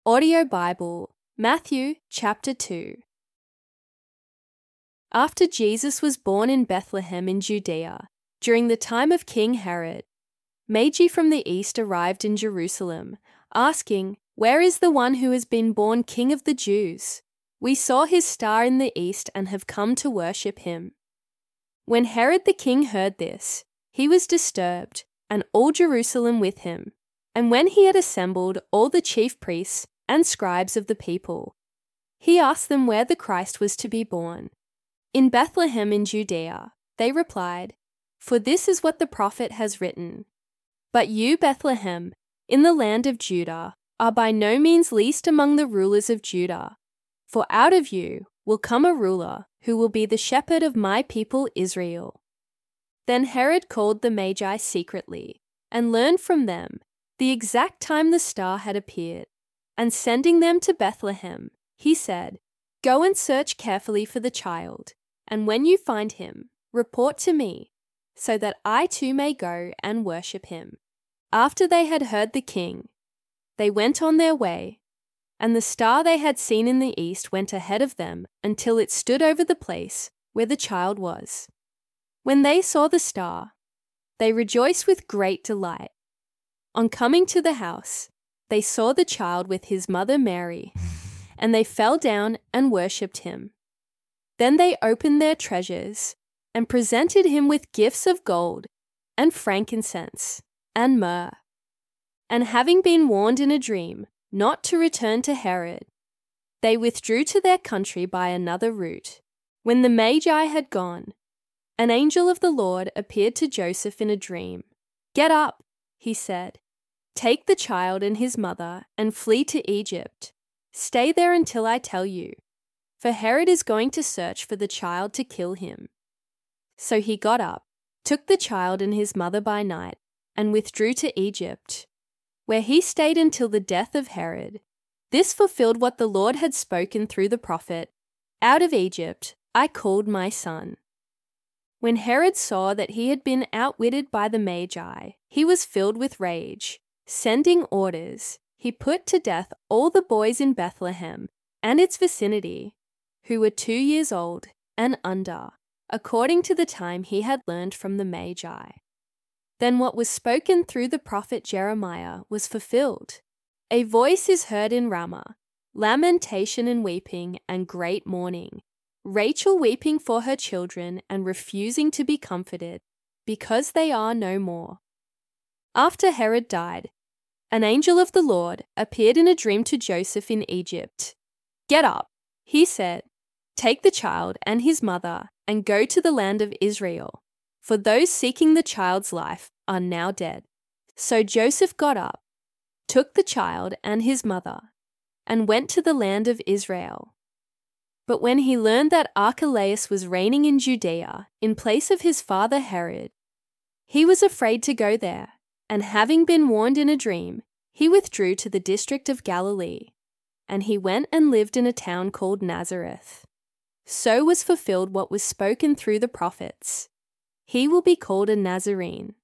Audio Bible, Matthew chapter 2. After Jesus was born in Bethlehem in Judea, during the time of King Herod, Magi from the east arrived in Jerusalem, asking, "Where is the one who has been born King of the Jews? We saw his star in the east and have come to worship him." When Herod the king heard this, he was disturbed, and all Jerusalem with him. And when he had assembled all the chief priests and scribes of the people, he asked them where the Christ was to be born. "In Bethlehem in Judea," they replied, "for this is what the prophet has written. But you, Bethlehem, in the land of Judah, are by no means least among the rulers of Judah. For out of you will come a ruler who will be the shepherd of my people Israel." Then Herod called the Magi secretly and learned from them the exact time the star had appeared. And sending them to Bethlehem, he said, "Go and search carefully for the child, and when you find him, report to me, so that I too may go and worship him." After they had heard the king, they went on their way, and the star they had seen in the east went ahead of them until it stood over the place where the child was. When they saw the star, they rejoiced with great delight. On coming to the house, they saw the child with his mother Mary, and they fell down and worshipped him. Then they opened their treasures and presented him with gifts of gold and frankincense and myrrh. And having been warned in a dream not to return to Herod, they withdrew to their country by another route. When the Magi had gone, an angel of the Lord appeared to Joseph in a dream. "Get up," he said. "Take the child and his mother and flee to Egypt. Stay there until I tell you, for Herod is going to search for the child to kill him." So he got up, took the child and his mother by night, and withdrew to Egypt, where he stayed until the death of Herod. This fulfilled what the Lord had spoken through the prophet, "Out of Egypt I called my son." When Herod saw that he had been outwitted by the Magi, he was filled with rage. Sending orders, he put to death all the boys in Bethlehem and its vicinity who were 2 years old and under, according to the time he had learned from the Magi. Then what was spoken through the prophet Jeremiah was fulfilled. "A voice is heard in Ramah, lamentation and weeping and great mourning, Rachel weeping for her children and refusing to be comforted, because they are no more." After Herod died, an angel of the Lord appeared in a dream to Joseph in Egypt. "Get up," he said, "take the child and his mother and go to the land of Israel, for those seeking the child's life are now dead." So Joseph got up, took the child and his mother, and went to the land of Israel. But when he learned that Archelaus was reigning in Judea in place of his father Herod, he was afraid to go there, and having been warned in a dream, he withdrew to the district of Galilee, and he went and lived in a town called Nazareth. So was fulfilled what was spoken through the prophets. "He will be called a Nazarene."